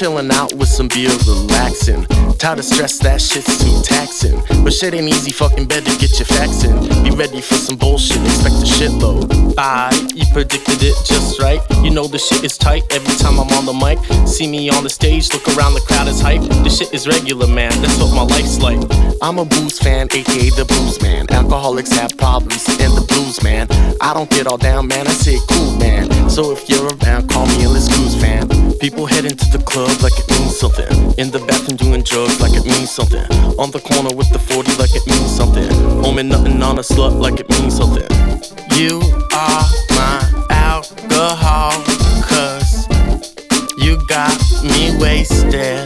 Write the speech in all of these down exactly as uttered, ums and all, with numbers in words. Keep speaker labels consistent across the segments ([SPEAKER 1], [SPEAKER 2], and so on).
[SPEAKER 1] chilling out with some beer, relaxing. Tired of stress, that shit's too taxing. But shit ain't easy, fucking better get your facts in. Be ready for some bullshit, expect a shitload. Aye, you predicted it just right. You know the shit is tight every time I'm on the mic. See me on the stage, look around, the crowd is hype. This shit is regular, man, that's what my life's like. I'm a booze fan, aka the blues man. Alcoholics have problems in the blues, man. I don't get all down, man, I say cool, man. So if you're around, call me a Let's Cruise fan. People head into the club like it means something. In the bathroom doing drugs like it means something. On the corner with the forty like it means something. Home and nothing on a slut like it means something. You are my alcohol, cause you got me wasted.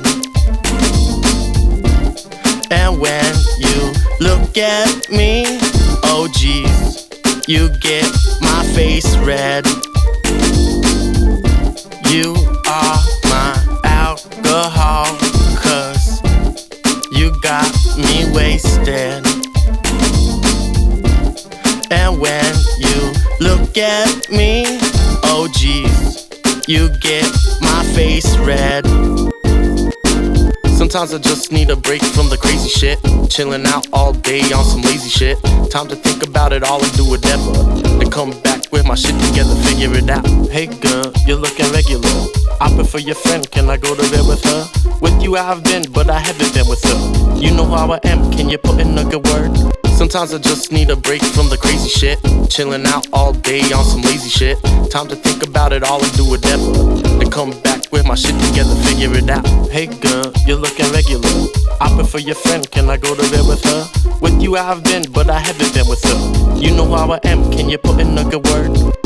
[SPEAKER 1] And when you look at me, oh geez, you get my face red. You are my alcohol, cause you got me wasted. And when you look at me, oh geez, you get my face red. Sometimes I just need a break from the crazy shit. Chilling out all day on some lazy shit. Time to think about it all and do whatever. Then come back with my shit together, figure it out. Hey girl, you're looking regular. I prefer your friend, can I go to bed with her? With you I've been, but I haven't been with her. You know how I am, can you put in a good word? Sometimes I just need a break from the crazy shit. Chilling out all day on some lazy shit. Time to think about it all and do whatever. Then come back with my shit together, figure it out. Hey girl, you're looking regular. I prefer your friend, can I go to bed with her? With you I've been, but I haven't been with her. You know how I am, can you put in a good word?